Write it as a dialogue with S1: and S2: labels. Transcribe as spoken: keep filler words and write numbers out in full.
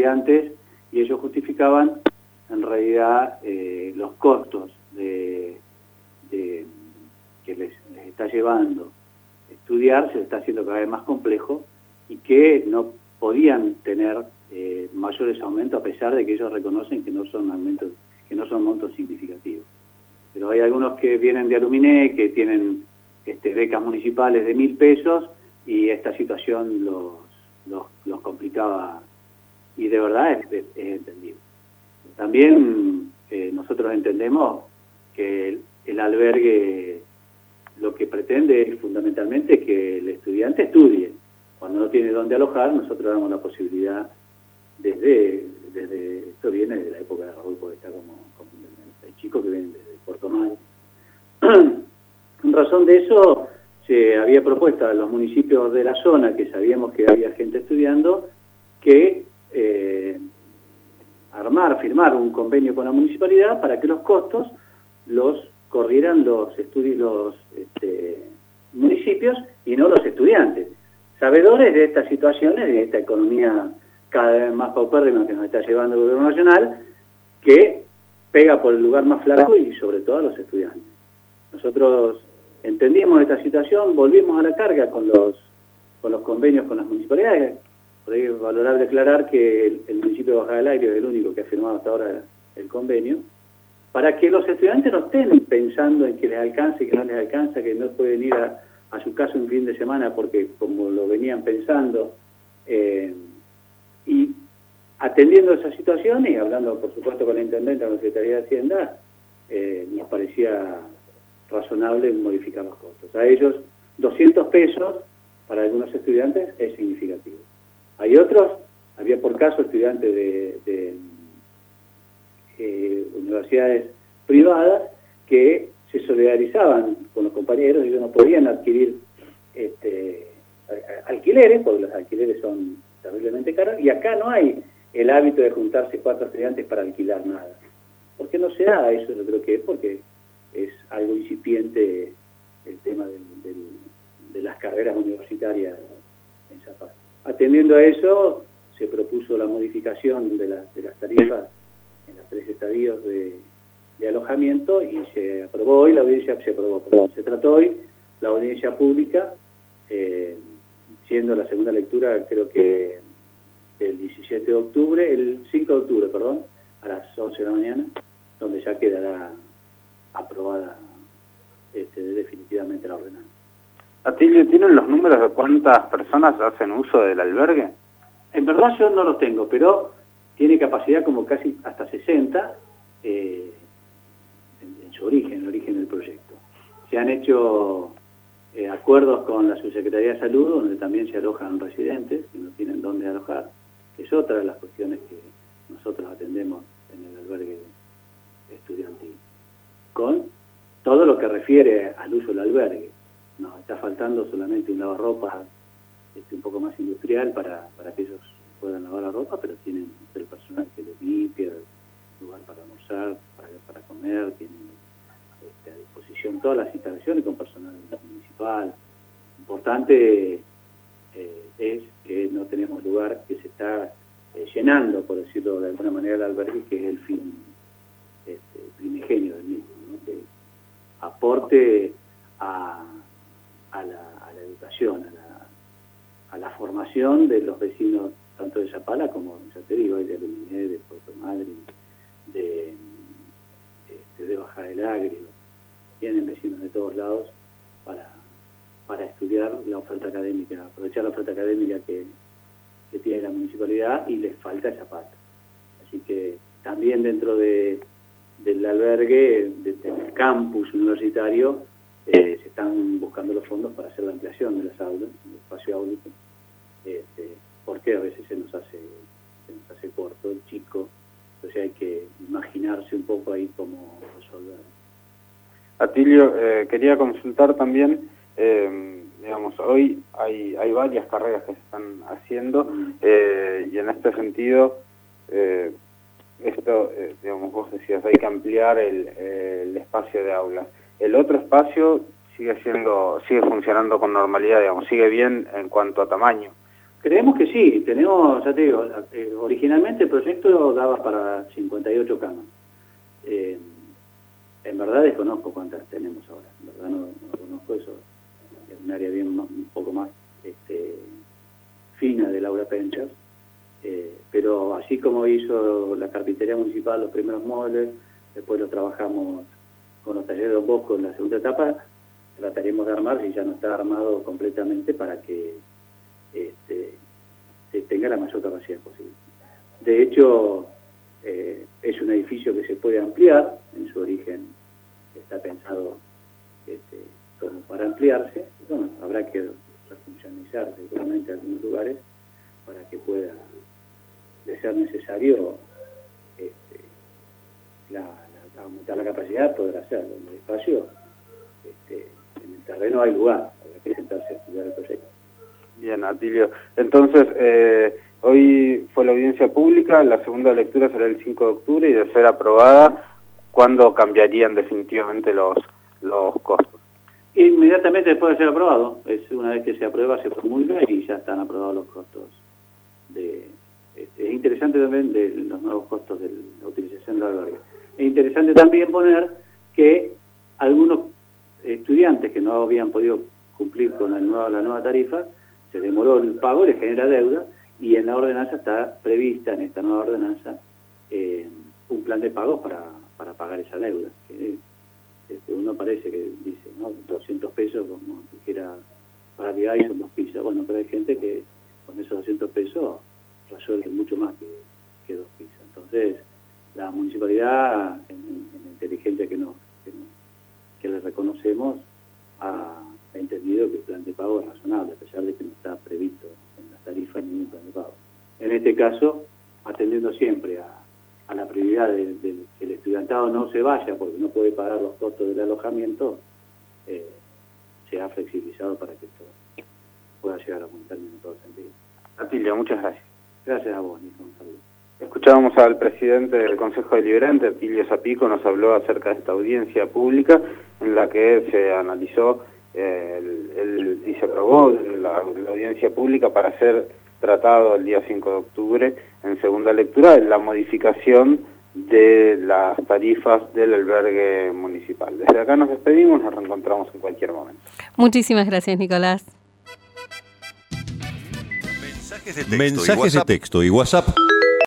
S1: estudiantes, y ellos justificaban en realidad eh, los costos de, de, que les, les está llevando estudiar, se les está haciendo cada vez más complejo, y que no podían tener eh, mayores aumentos a pesar de que ellos reconocen que no son aumentos, que no son montos significativos. Pero hay algunos que vienen de Aluminé, que tienen este, becas municipales de mil pesos, y esta situación los, los, los complicaba, y de verdad es, es, es entendible. También eh, nosotros entendemos que el, el albergue lo que pretende es fundamentalmente que el estudiante estudie. Cuando no tiene dónde alojar, nosotros damos la posibilidad, desde, desde esto viene de la época de Raúl Podestá como, como el chico que viene desde Puerto Madryn. En razón de eso, se había propuesto a los municipios de la zona, que sabíamos que había gente estudiando, que eh, armar, firmar un convenio con la municipalidad para que los costos los corrieran los, estudi los este, municipios y no los estudiantes. Sabedores de estas situaciones, de esta economía cada vez más paupérrima que nos está llevando el gobierno nacional, que pega por el lugar más flaco y sobre todo a los estudiantes. Nosotros entendimos esta situación, volvimos a la carga con los, con los convenios con las municipalidades. Por ahí es valorable aclarar que el, el municipio de Bajada del Aire es el único que ha firmado hasta ahora el convenio, para que los estudiantes no estén pensando en que les alcance, que no les alcanza, que no pueden ir a, a su casa un fin de semana porque como lo venían pensando, eh, y atendiendo esas situaciones y hablando por supuesto con la intendente, con la Secretaría de Hacienda, eh, nos parecía razonable modificar los costos. A ellos doscientos pesos para algunos estudiantes es significativo. Hay otros, había por caso estudiantes de, de eh, universidades privadas que se solidarizaban con los compañeros y ellos no podían adquirir este, alquileres, porque los alquileres son terriblemente caros, y acá no hay el hábito de juntarse cuatro estudiantes para alquilar nada. ¿Por qué no se da eso? Yo creo que es porque es algo incipiente el tema del, del, de las carreras universitarias en Zapata. Atendiendo a eso, se propuso la modificación de, la, de las tarifas en los tres estadios de, de alojamiento y se aprobó hoy, la audiencia se aprobó, perdón, se trató hoy la audiencia pública, eh, siendo la segunda lectura creo que el diecisiete de octubre, el cinco de octubre, perdón, a las once de la mañana, donde ya quedará aprobada este, definitivamente la ordenanza.
S2: Atilio, ¿tienen los números de cuántas personas hacen uso del albergue?
S1: En verdad yo no los tengo, pero tiene capacidad como casi hasta sesenta eh, en, en su origen, en el origen del proyecto. Se han hecho eh, acuerdos con la Subsecretaría de Salud, donde también se alojan residentes que no tienen dónde alojar, que es otra de las cuestiones que nosotros atendemos en el albergue estudiantil, con todo lo que refiere al uso del albergue. Nos está faltando solamente un lavarropas este, un poco más industrial para, para que ellos puedan lavar la ropa, pero tienen el personal que les limpia, lugar para almorzar, para, para comer, tienen este, a disposición todas las instalaciones con personal municipal. Importante eh, es que no tenemos lugar, que se está eh, llenando, por decirlo de alguna manera, el albergue, que es el fin este, primigenio del mismo, ¿no? Que aporte a, a, la, a la educación, a la, a la formación de los vecinos, tanto de Zapala como, ya te digo, de Aluminé, de Puerto Madryn, de, de, de Bajada del Agrio. Tienen vecinos de todos lados para, para estudiar la oferta académica, aprovechar la oferta académica que, que tiene la municipalidad, y les falta esa pata. Así que también dentro de, del albergue, de, del campus universitario, eh, se están buscando los fondos para hacer la ampliación de las aulas, del espacio áulico, este, porque a veces se nos hace se nos hace corto el chico, entonces hay que imaginarse un poco ahí cómo resolver.
S2: Atilio, eh, quería consultar también, eh, digamos, hoy hay, hay varias carreras que se están haciendo, eh, y en este sentido, eh, esto, eh, digamos, vos decías, hay que ampliar el, el espacio de aulas. El otro espacio sigue siendo, sigue funcionando con normalidad, digamos, sigue bien en cuanto a tamaño.
S1: Creemos que sí, tenemos, ya te digo, eh, originalmente el proyecto daba para cincuenta y ocho camas. Eh, en verdad desconozco cuántas tenemos ahora, en verdad no, no conozco eso, es un área bien más, un poco más este, fina de Laura Pencher, eh, pero así como hizo la carpintería municipal los primeros módulos, después lo trabajamos con los talleres de Don Bosco en la segunda etapa, trataremos de armar, si ya no está armado completamente, para que este, se tenga la mayor capacidad posible. De hecho, eh, es un edificio que se puede ampliar, en su origen está pensado este, como para ampliarse. Bueno, habrá que refuncionalizar seguramente algunos lugares para que pueda, de ser necesario, este, la, la, aumentar la capacidad, poder hacerlo. En el espacio, este, en el terreno hay lugar, habrá que sentarse a estudiar el proyecto.
S2: Bien, Atilio. Entonces, eh, hoy fue la audiencia pública, la segunda lectura será el cinco de octubre y de ser aprobada, ¿cuándo cambiarían definitivamente los, los costos?
S1: Inmediatamente después de ser aprobado. Es una vez que se aprueba, se promulga y ya están aprobados los costos. De, es, es interesante también de los nuevos costos de la utilización del albergue. Es interesante también poner que algunos estudiantes que no habían podido cumplir con la nueva, la nueva tarifa, se demoró el pago, les genera deuda, y en la ordenanza está prevista, en esta nueva ordenanza, eh, un plan de pagos para, para pagar esa deuda. Que, este, uno parece que dice, ¿no? doscientos pesos, como dijera, para Vigai son dos pizzas. Bueno, pero hay gente que con esos doscientos pesos resuelve mucho más que, que dos pizzas. Entonces, la municipalidad, en, en la inteligencia que, nos, que, nos, que le reconocemos, ha ha entendido que el plan de pago es razonable, a pesar de que no está previsto en las tarifas ningún plan de pago. En este caso, atendiendo siempre a, a la prioridad de, de que el estudiantado no se vaya porque no puede pagar los costos del alojamiento, eh, se ha flexibilizado para que esto pueda llegar a aumentar en todo sentido.
S2: Atilio, muchas gracias.
S1: Gracias a vos, Nico. Un saludo.
S2: Escuchábamos al presidente del Consejo Deliberante, Atilio Zapico, nos habló acerca de esta audiencia pública en la que se analizó El, el, y se aprobó la, la audiencia pública para ser tratado el día cinco de octubre en segunda lectura la modificación de las tarifas del albergue municipal. Desde acá nos despedimos, nos reencontramos en cualquier momento.
S3: Muchísimas gracias, Nicolás.
S4: Mensajes de texto, Mensajes y, WhatsApp. de texto y WhatsApp